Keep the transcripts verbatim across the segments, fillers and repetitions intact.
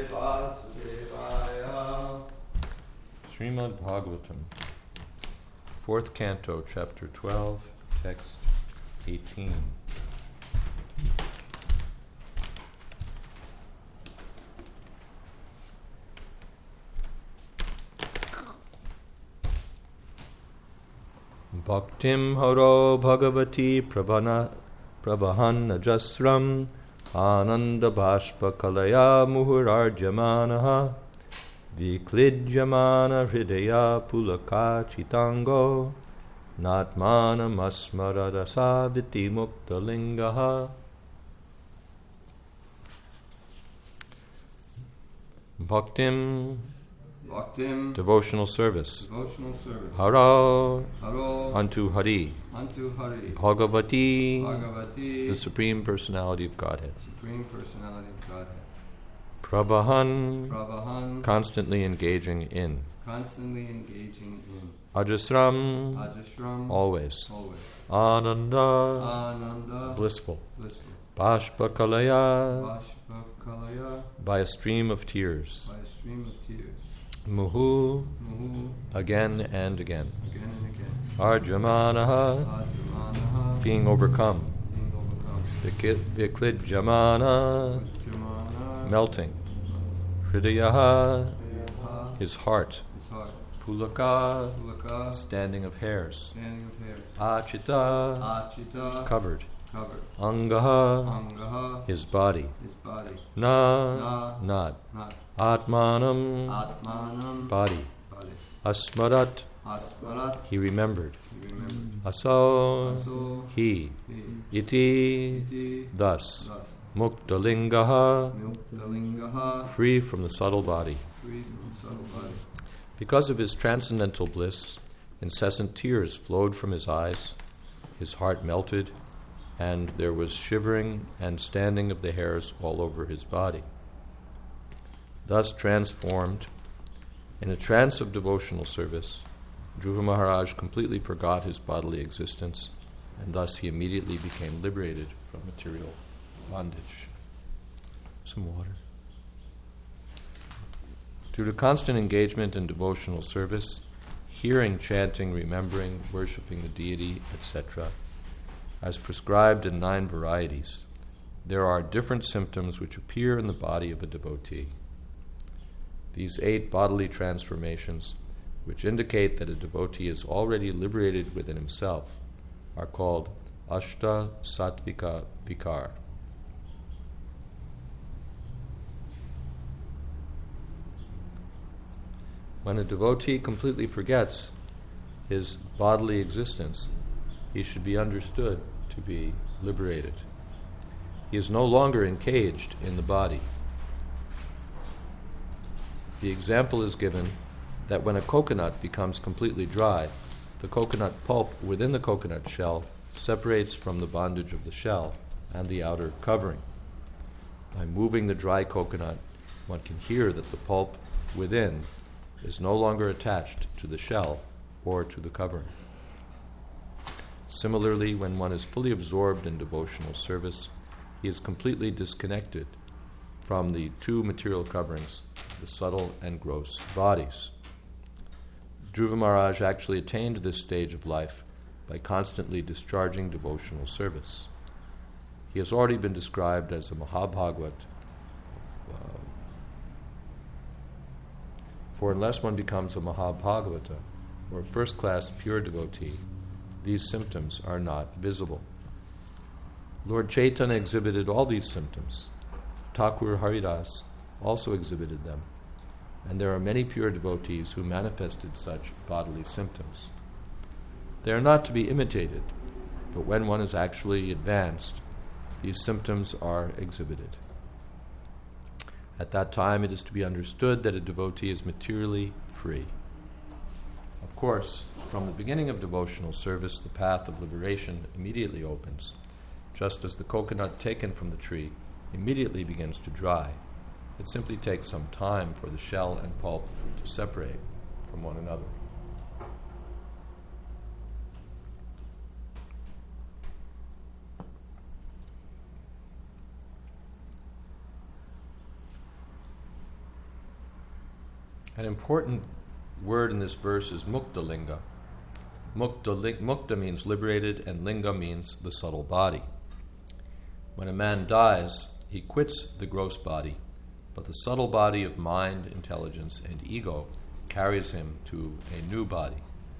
Vasudevaya. Srimad Bhagavatam, fourth canto, chapter twelve, text eighteen. Bhaktim haro bhagavati pravana pravahan ajasram ananda bhashpa kalaya muhurarjamanaha viklidjamana hridaya pulaka chitango natmana masmaradasa viti muktalingaha. Bhaktim, Bhaktim, devotional service. devotional service. Haro, Haro, unto Hari. unto Hari. Bhagavati, Bhagavati, the Supreme Personality of Godhead. Supreme Personality of Godhead. Pravahan, Pravahan, constantly engaging in. constantly engaging in. Ajasram, Ajashram, always. always. Ananda, Ananda, blissful. blissful. Bhashpakalaya, Vashpakalaya, by a stream of tears. by a stream of tears. Muhu, Muhu, again and again. again and again. Arjamanaha, Ajamanaha, being overcome. being overcome. Vikid- Viklidjamana, Jamana, melting. Hridayaha, Yaha, his heart. his heart. Pulaka, Pulaka, standing of hairs. standing of hairs. Achita, Achita, covered. covered. Angaha, Angaha, his body. his body. Na, Na, not. not. Atmanam, Atmanam, body. body. Asmarat, Asvarat, he remembered. he remembered. Aso, Aso, he. he. Iti, Iti, thus. thus. Muktalingaha, Muktalingaha, free from the subtle body. free from subtle body. Because of his transcendental bliss, incessant tears flowed from his eyes, his heart melted, and there was shivering and standing of the hairs all over his body. Thus transformed, in a trance of devotional service, Dhruva Maharaj completely forgot his bodily existence, and thus he immediately became liberated from material bondage. Some water. Due to constant engagement in devotional service, hearing, chanting, remembering, worshipping the deity, et cetera, as prescribed in nine varieties, there are different symptoms which appear in the body of a devotee. These eight bodily transformations, which indicate that a devotee is already liberated within himself, are called Ashta Sattvika Vikar. When a devotee completely forgets his bodily existence, he should be understood to be liberated. He is no longer encaged in the body. The example is given that when a coconut becomes completely dry, the coconut pulp within the coconut shell separates from the bondage of the shell and the outer covering. By moving the dry coconut, one can hear that the pulp within is no longer attached to the shell or to the covering. Similarly, when one is fully absorbed in devotional service, he is completely disconnected from the two material coverings, the subtle and gross bodies. Dhruva Maharaj actually attained this stage of life by constantly discharging devotional service. He has already been described as a Mahabhagavat, uh, for unless one becomes a Mahabhagavata, or a first-class pure devotee, these symptoms are not visible. Lord Chaitanya exhibited all these symptoms. Thakur Haridas also exhibited them, and there are many pure devotees who manifested such bodily symptoms. They are not to be imitated, but when one is actually advanced, these symptoms are exhibited. At that time, it is to be understood that a devotee is materially free. Of course, from the beginning of devotional service, the path of liberation immediately opens, just as the coconut taken from the tree immediately begins to dry. It simply takes some time for the shell and pulp to separate from one another. An important word in this verse is mukta linga. Mukta, li- mukta means liberated, and linga means the subtle body. When a man dies, he quits the gross body, but the subtle body of mind, intelligence, and ego carries him to a new body.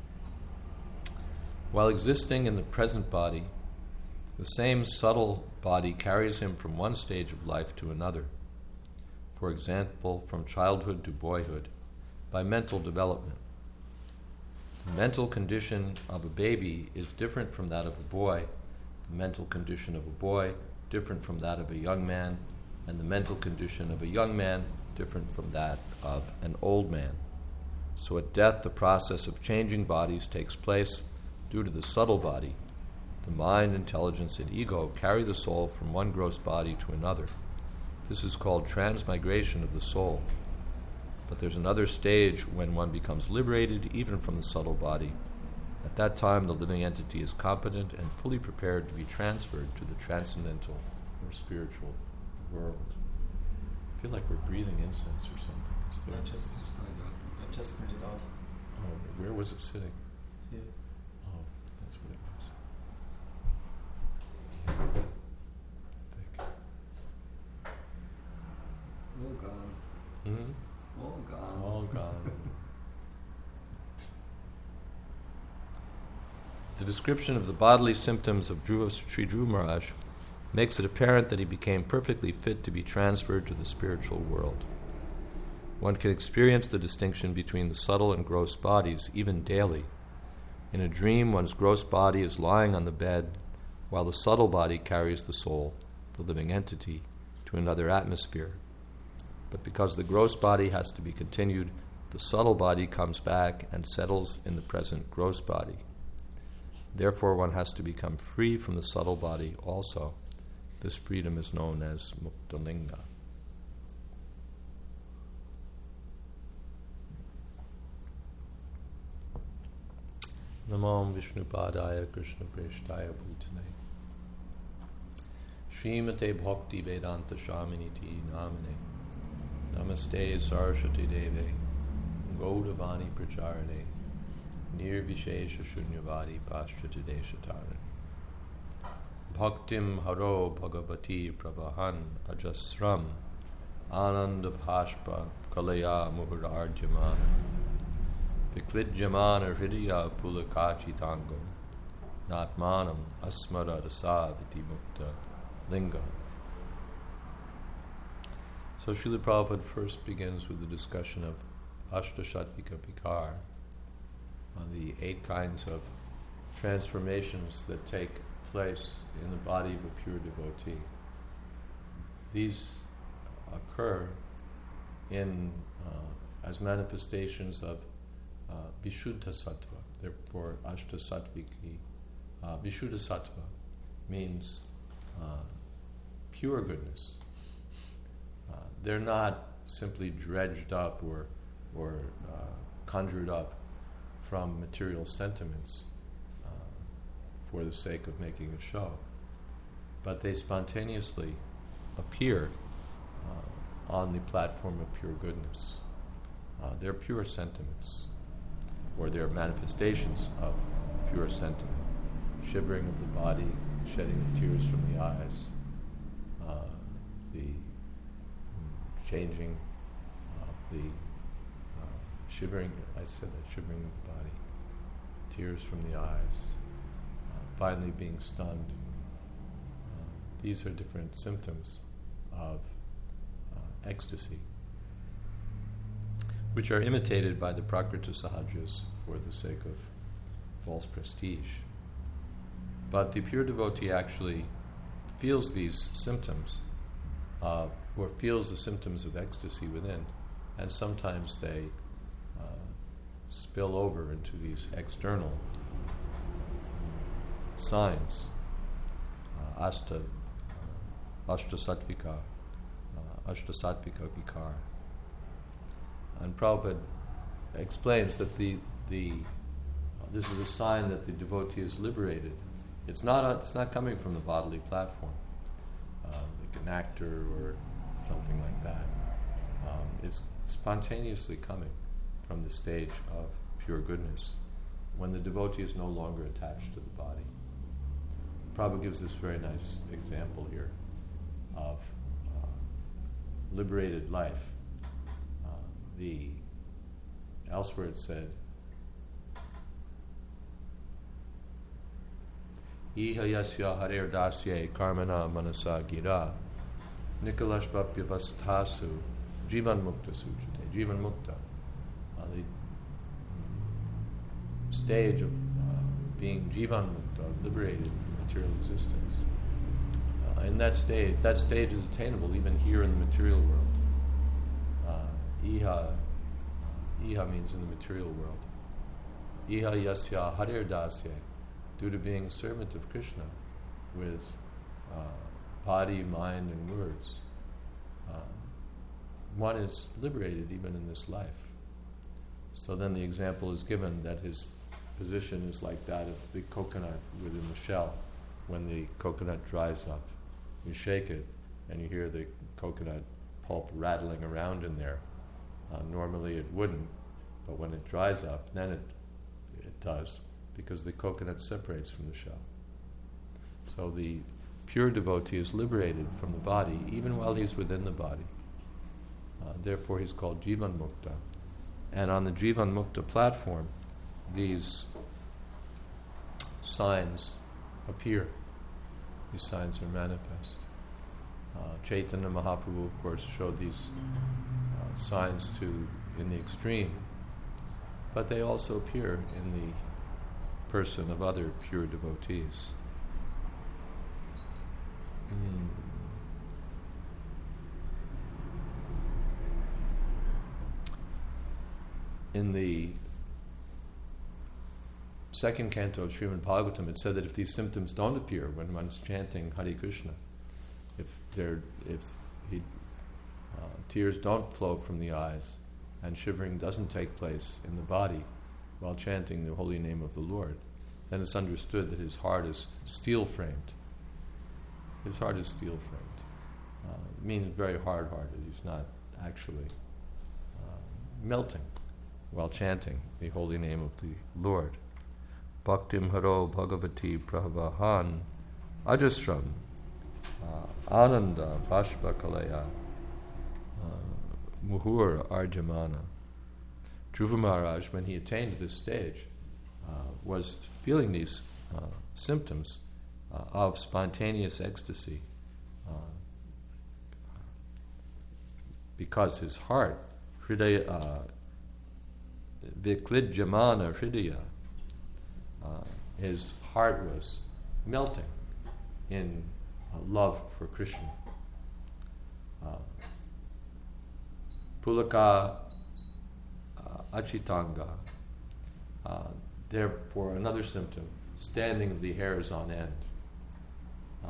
While existing in the present body, the same subtle body carries him from one stage of life to another. For example, from childhood to boyhood, by mental development. The mental condition of a baby is different from that of a boy, the mental condition of a boy different from that of a young man, and the mental condition of a young man different from that of an old man. So at death, the process of changing bodies takes place due to the subtle body. The mind, intelligence, and ego carry the soul from one gross body to another. This is called transmigration of the soul. But there's another stage when one becomes liberated even from the subtle body. At that time, the living entity is competent and fully prepared to be transferred to the transcendental or spiritual world. I feel like we're breathing incense or something. Is there? I just, I just printed out. Oh, where was it sitting? Here. Oh, that's what it was. Thick. All gone. Mm-hmm. All gone. All gone. The description of the bodily symptoms of Dhruva, Sri Dhruva Maharaj makes it apparent that he became perfectly fit to be transferred to the spiritual world. One can experience the distinction between the subtle and gross bodies even daily. In a dream, one's gross body is lying on the bed, while the subtle body carries the soul, the living entity, to another atmosphere. But because the gross body has to be continued, the subtle body comes back and settles in the present gross body. Therefore, one has to become free from the subtle body also. This freedom is known as muktalinga. Namam Vishnupadaya Krishna Preshtaya Bhutane Srimate Bhakti Vedanta Shaminiti Namane Namaste Saraswati Deve Gaudavani Pracharane Nirvishesha Shunyavadi Paschati Deshatare Bhaktim Haro Bhagavati Pravahan Ajasram Ananda Bhashpa Kalaya Muhurarjamana Viklidjamana Hridaya Pulakachi Tango Natmanam Asmara Rasa Viti Mukta Linga. So Srila Prabhupada first begins with the discussion of Ashtashatvika Vikar, on the eight kinds of transformations that take place in the body of a pure devotee. These occur in uh, as manifestations of uh, Vishuddha Sattva. Therefore, Ashtasattviki, uh, Vishuddha Sattva means uh, pure goodness. Uh, they're not simply dredged up or, or uh, conjured up from material sentiments uh, for the sake of making a show, but they spontaneously appear uh, on the platform of pure goodness. Uh, they're pure sentiments, or they're manifestations of pure sentiment, shivering of the body, shedding of tears from the eyes, uh, the changing of the shivering, I said that, shivering of the body, tears from the eyes, uh, finally being stunned. Uh, these are different symptoms of uh, ecstasy, which are imitated by the Prakrita Sahajas for the sake of false prestige. But the pure devotee actually feels these symptoms, uh, or feels the symptoms of ecstasy within, and sometimes they spill over into these external signs, uh, ashta, uh, ashta sattvika, uh, ashta sattvika vikar. And Prabhupada explains that the the uh, this is a sign that the devotee is liberated. It's not a, it's not coming from the bodily platform, uh, like an actor or something like that. Uh, um, is spontaneously coming from the stage of pure goodness, when the devotee is no longer attached to the body. Prabhupada gives this very nice example here of uh, liberated life. Uh, the elsewhere it said, Iha yasya harer dasye karmana manasa gira nikalashvapyavastasu jivan mukta sujate. Jivan mukta. Uh, the stage of uh, being jivan mukta, liberated from material existence. Uh, in that stage, that stage is attainable even here in the material world. Uh, iha, uh, iha means in the material world. Iha yasya harer dasye, due to being a servant of Krishna with uh, body, mind, and words, uh, one is liberated even in this life. So then the example is given that his position is like that of the coconut within the shell. When the coconut dries up, you shake it and you hear the coconut pulp rattling around in there. Uh, normally it wouldn't, but when it dries up, then it it does, because the coconut separates from the shell. So the pure devotee is liberated from the body even while he's within the body. Uh, therefore he's called Jivan Mukta. And on the Jivan Mukta platform, these signs appear. These signs are manifest. Uh, Chaitanya Mahaprabhu, of course, showed these uh, signs to in the extreme, but they also appear in the person of other pure devotees. Mm. In the second canto of Srimad Bhagavatam, it said that if these symptoms don't appear when one's chanting Hare Krishna, if they're, if he, uh, tears don't flow from the eyes and shivering doesn't take place in the body while chanting the holy name of the Lord, then it's understood that his heart is steel-framed. His heart is steel-framed. Uh, it means very hard-hearted. He's not actually uh, melting while chanting the holy name of the Lord. Bhaktim haro bhagavati pravahan ajasram uh, ananda bashva kalaya uh, muhur arjamana. Dhruva Maharaj, when he attained this stage, uh, was feeling these uh, symptoms uh, of spontaneous ecstasy uh, because his heart, hridaya, uh, viklidjamana hridaya, uh, his heart was melting in uh, love for Krishna. Uh, Pulaka uh, achitanga, uh, therefore another symptom, standing of the hairs on end. Uh,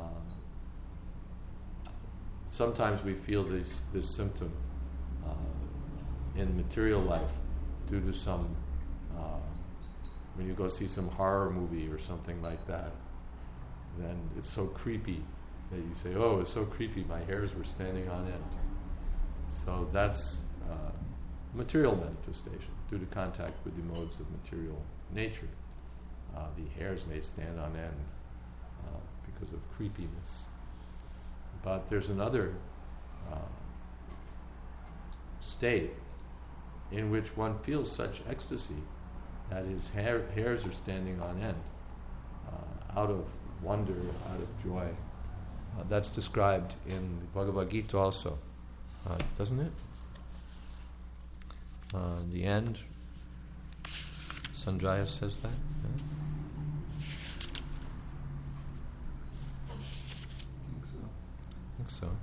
sometimes we feel this, this symptom uh, in material life due to some, uh, when you go see some horror movie or something like that, then it's so creepy that you say, oh, it's so creepy, my hairs were standing on end. So that's uh, material manifestation due to contact with the modes of material nature. Uh, the hairs may stand on end uh, because of creepiness. But there's another uh, state in which one feels such ecstasy that his hair, hairs are standing on end, uh, out of wonder, out of joy. Uh, that's described in the Bhagavad Gita also, uh, doesn't it? Uh, the end, Sanjaya says that. Yeah? I think so. I think so.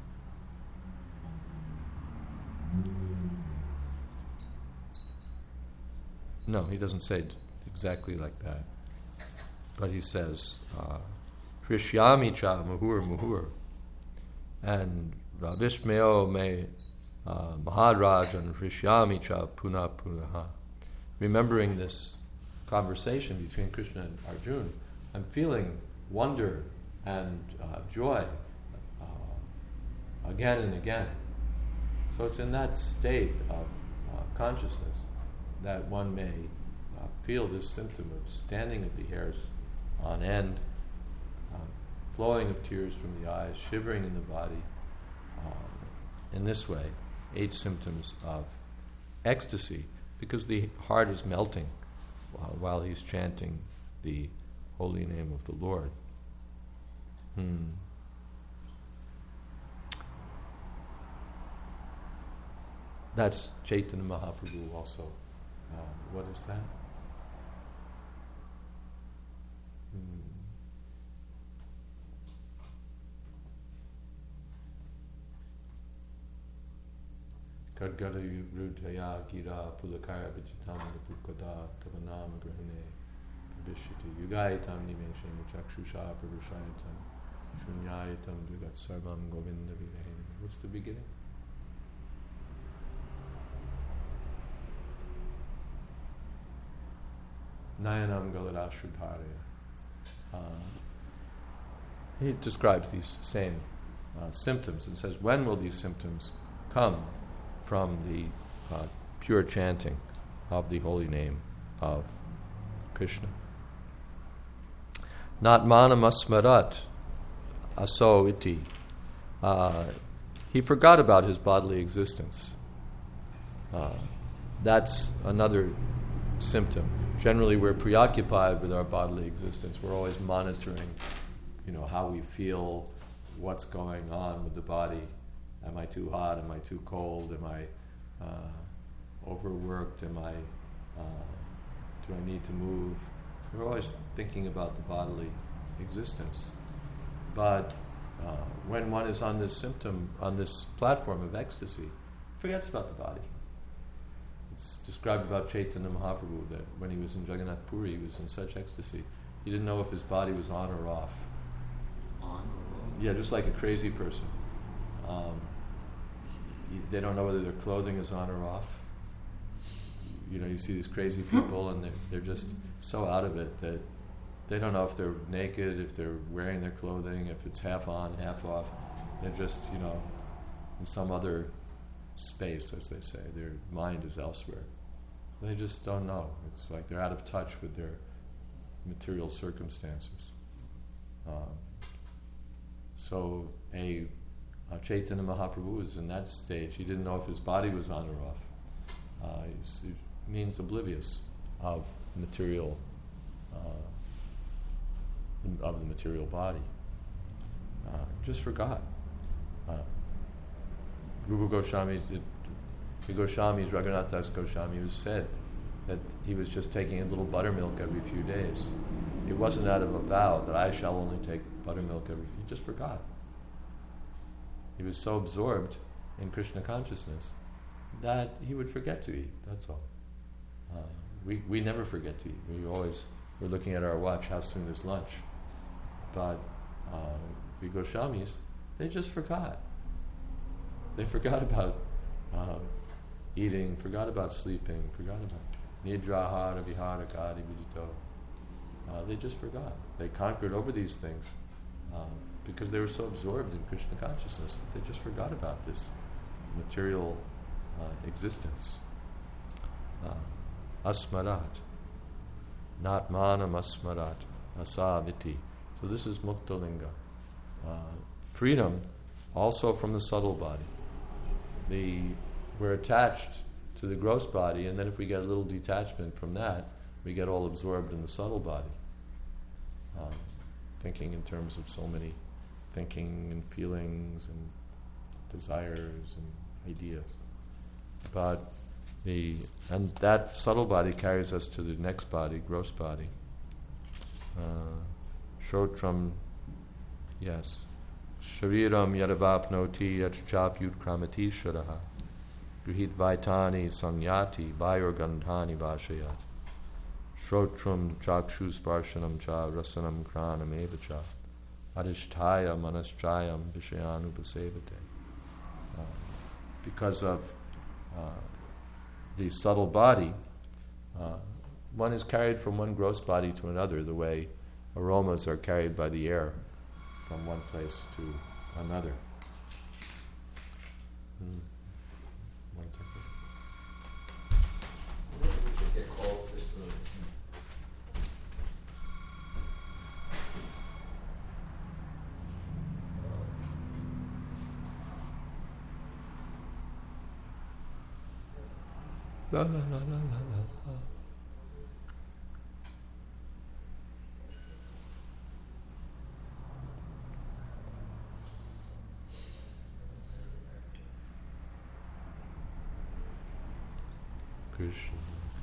No, he doesn't say it exactly like that. But he says, uh, Krishyami cha muhur muhur, and Vishmeo me uh, Maharajan Krishyami cha puna punaha. Remembering this conversation between Krishna and Arjuna, I'm feeling wonder and uh, joy uh, again and again. So it's in that state of uh, consciousness that one may uh, feel this symptom of standing of the hairs on end, uh, flowing of tears from the eyes, shivering in the body. Uh, in this way, eight symptoms of ecstasy, because the heart is melting uh, while he's chanting the holy name of the Lord. Hmm. That's Chaitanya Mahaprabhu also. Uh, what is that? Hmm. Kadgala Rudhaya Gira Pulakara Vijitam Pukada Tavanam Grahane Vishiti Yugayatam Nimeshena Chakshusha Prabhushayatam Shunyayatam Jagat Sarvam Govinda Virahena. What's the beginning? Nayanam Galadashudharya. Uh, he describes these same uh, symptoms and says, when will these symptoms come from the uh, pure chanting of the holy name of Krishna? Not manamasmarat aso iti. Uh, he forgot about his bodily existence. Uh, that's another symptom. Generally, we're preoccupied with our bodily existence. We're always monitoring, you know, how we feel, what's going on with the body. Am I too hot? Am I too cold? Am I uh, overworked? Am I? Uh, do I need to move? We're always thinking about the bodily existence. But uh, when one is on this symptom, on this platform of ecstasy, forgets about the body. It's described about Chaitanya Mahaprabhu that when he was in Jagannath Puri, he was in such ecstasy, he didn't know if his body was on or off. On or off? Yeah, just like a crazy person. Um, they don't know whether their clothing is on or off. You know, you see these crazy people and they're, they're just so out of it that they don't know if they're naked, if they're wearing their clothing, if it's half on, half off. They're just, you know, in some other space, as they say. Their mind is elsewhere. They just don't know. It's like they're out of touch with their material circumstances. Um, so a, a Chaitanya Mahaprabhu is in that stage. He didn't know if his body was on or off. Uh, he's, he means oblivious of material, uh, of the material body. Uh, just forgot. Uh, Rupa Goswami, it, the Goswamis, Raghunath Das Goswami, was said that he was just taking a little buttermilk every few days. It wasn't out of a vow that I shall only take buttermilk every. He just forgot. He was so absorbed in Krishna consciousness that he would forget to eat. That's all. Uh, we we never forget to eat. We always we're looking at our watch. How soon is lunch? But uh, the Goswamis, they just forgot. They forgot about uh, eating, forgot about sleeping, forgot about nidrahara vihara kari vidito. Uh, they just forgot. They conquered over these things uh, because they were so absorbed in Krishna consciousness that they just forgot about this material uh, existence. Uh, asmarat, not manam asmarat, asaviti. So this is muktalinga. Uh, freedom also from the subtle body. The, we're attached to the gross body, and then if we get a little detachment from that, we get all absorbed in the subtle body. Um, thinking in terms of so many thinking and feelings and desires and ideas. But the and that subtle body carries us to the next body, gross body. Uh, Shotram, yes. Shariram yadavapnoti yachchapyut kramati sharaha gruhit vaitani samyati vayorgandhani vashayat Shrotram chakshu sparshanam cha rasanam kranam evacha adhishtaya manaschayam vishayanupasevate. Uh, because of uh, the subtle body, uh, one is carried from one gross body to another, the way aromas are carried by the air from one place to another. Hmm. La la la la la la la. Krishna.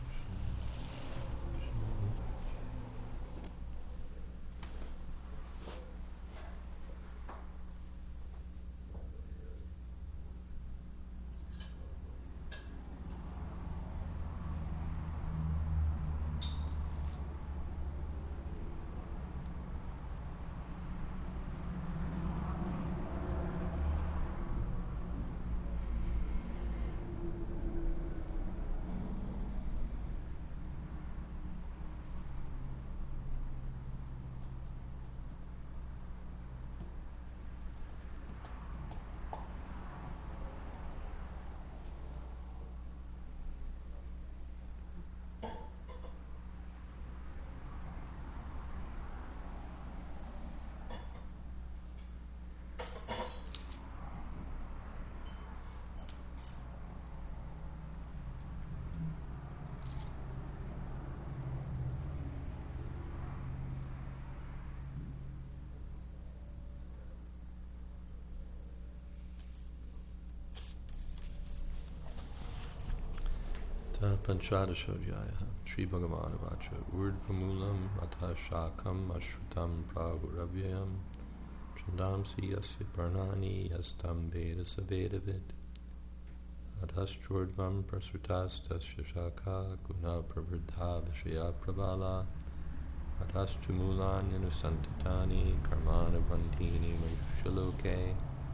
Panchadashodhyaya Sri Bhagavan Vacha Urdhvamulam Atha Shakam Ashvatam Praguravyam Chandamsi Yasya Parnani Yastam Veda Savedavid Adhastrodvam Prasutastasya Shaka Guna Pravriddha Vishaya Prabhala Adhastrumulan Inusantatani Karmana Bandhini Manushaloke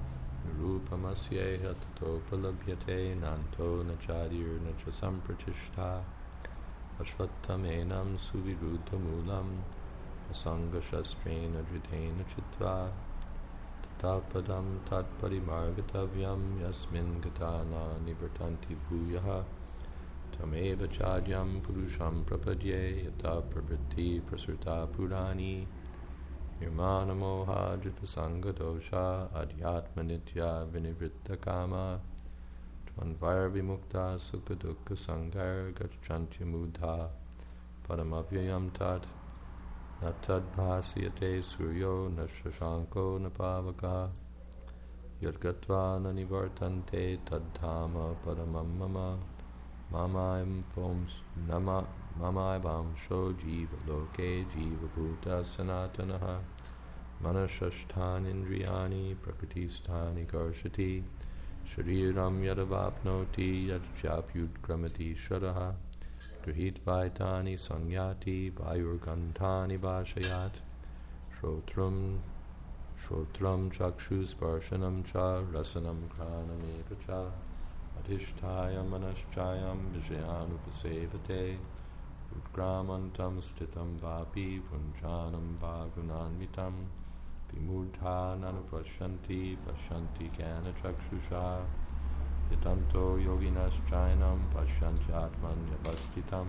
Rupamasyeha tatopalabhyate nanto nachadir nachasampratishta ashvattamenam suviruddhamulam asangashastreena dritena chitva tatapadam tatparimargatavyam yasmin gatana nivartanti bhuyaha tameva chadyam purusham prapadye yata pravritti prasrta purani Nirmana moha jita sanga dosha adhyatma nitya vinivritta kama tvanvayar vimukta sukha dukkha sanghar gacchantya mudha padamavyayam tat natad bhasyate suryo nashashanko napavaka yadgatva nanivartante tadhama padamam mama mamaim foms nama Mamaivam sho jiva loke jiva bhuta sanatanaha manashashthan indriyani prakritisthani karshati shariram yadavapnoti yadchapyudgramati shadaha grihitvaitani sangyati vayurgandhani vashayat shrotram shrotram chakshusparshanam cha rasanam kranameva cha adhishtaya manaschayam vijayanupasevate Udgramantam stitam vapi punjanam bhagunanvitam vimurdha nanupashyanti pashyanti kana chakshusha yatanto yoginas chainam pashyanti atman yavastitam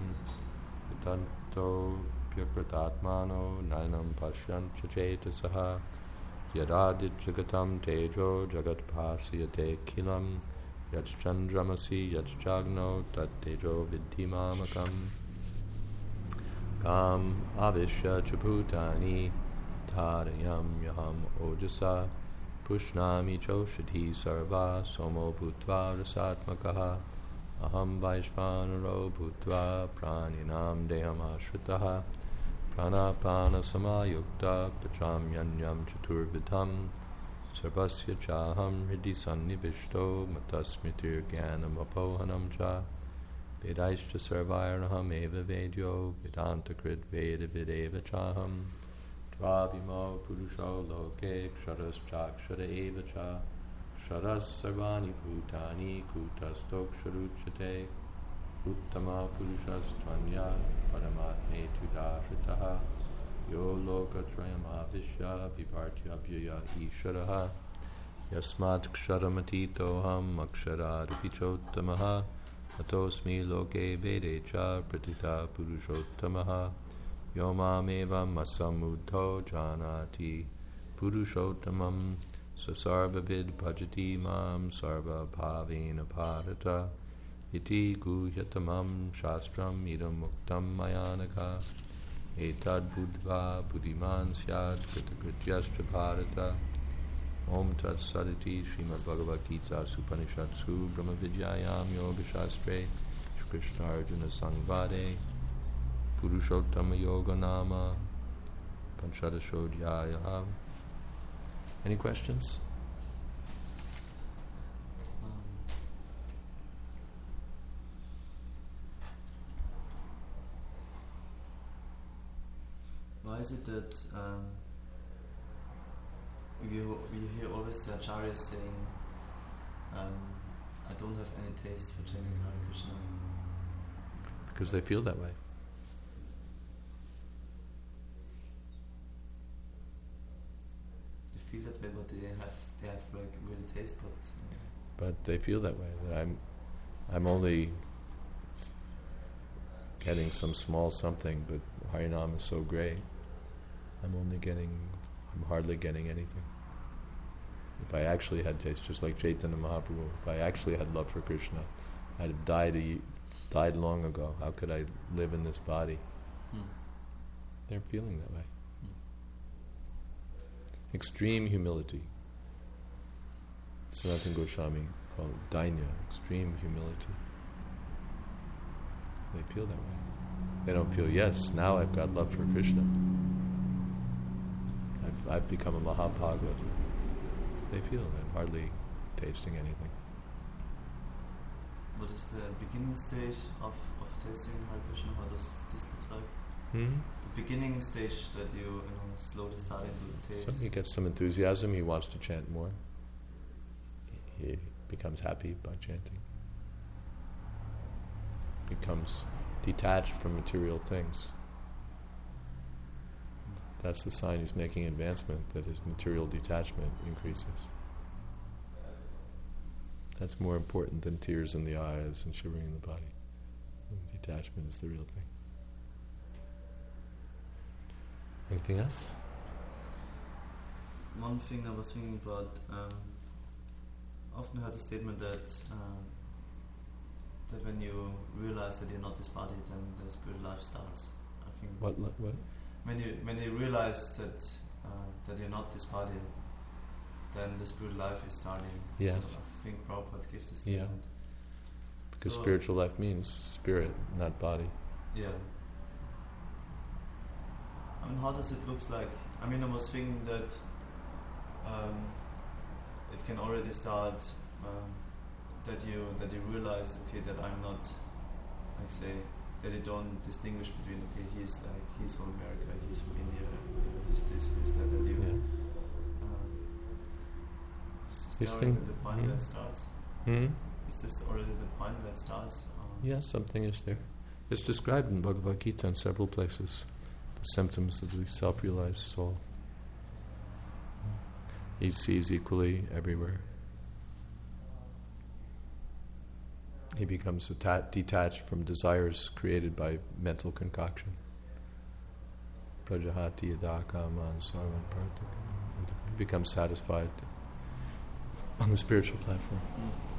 yatanto pyakratatmano nainam pashyanti chetasaha yadadit jagatam tejo jagat bhasyate kilam yajchandramasi yajjagno tat tejo viddhimamakam Kam avishya chaputani tarayam yaham ojasa pushnami choshadhi sarva somo bhutva rasatmakaha aham vaishvanaro bhutva praninam deyam ashritaha pranapana samayukta pachamyanyam chaturvidham sarvasya chaham hridhi sannivishto matasmitir gyanam apohanam cha Vedaishta sarvairaham eva vedyo Vedanta krit veda videva chaham Dvavimo purusho loke ksharas chakshara eva cha Sharas sarvani bhutani kutas toksharuchate Uttama purushas tvanya paramatme tudahritaha Yo lokatrayam avishya vipartya vyaya isharaha Yasmat ksharamati-toham akshararupichottamaha Atosmi loke vede cha pratita purushottamaha Yomamevam asamudho janati iti guhyatamam shastram idam muktam mayanaka etad buddha buddhiman syad kritakrityastra bharata Om Tat Saditi Srimad Bhagavad Gita Supanishatsu Brahma Vidyayam Yoga Shastre Shri Krishna Arjuna Sangvade Purushottama Yoga Nama Panchadashodhyaya. Any questions? Why is it that um, we, we hear always the acharyas saying, um, I don't have any taste for chanting Hare Krishna? Because they feel that way. They feel that way, but they have they have like really taste, but uh, But they feel that way, that I'm I'm only s- getting some small something, but Harinam is so great. I'm only getting, I'm hardly getting anything. If I actually had taste, just like Chaitanya Mahaprabhu, if I actually had love for Krishna, I'd have died, a, died long ago. How could I live in this body? hmm. They're feeling that way. Hmm. Extreme humility. Sanatana Goswami called it dainya, extreme humility. They feel that way. They don't feel, yes, now I've got love for Krishna. I've, I've become a Mahabhagavata. They feel they're hardly tasting anything. What is the beginning stage of, of tasting Hare Krishna? How does this look like? Hmm? The beginning stage that you, you know, slowly start into the taste. So he gets some enthusiasm, he wants to chant more. He becomes happy by chanting. Becomes detached from material things. That's the sign he's making advancement, that his material detachment increases. That's more important than tears in the eyes and shivering in the body. And detachment is the real thing. Anything else? One thing I was thinking about, um, often heard the statement that um, that when you realize that you're not this body, then the spiritual life starts. I think What? What? what? when you when you realize that uh, that you're not this body, then the spiritual life is starting. Yes. So I think Prabhupada gave this Yeah. statement. Because So- spiritual life means spirit, not body. Yeah. I mean, how does it look like? I mean, I was thinking that um, it can already start um, that you that you realize, okay, that I'm not, like say, that you don't distinguish between, okay, he's like he's from America, he's from India, he's this, he's that, that you. Yeah. Um, is is This there thing- already the point hmm. where it starts? Hmm? Is this already the point where it starts? Um, Yes, something is there. It's described in Bhagavad Gita in several places. The symptoms of the self-realized soul. He sees equally everywhere. He becomes atta- detached from desires created by mental concoction. Prajahati yadakaman sarvan partak. He becomes satisfied on the spiritual platform. mm.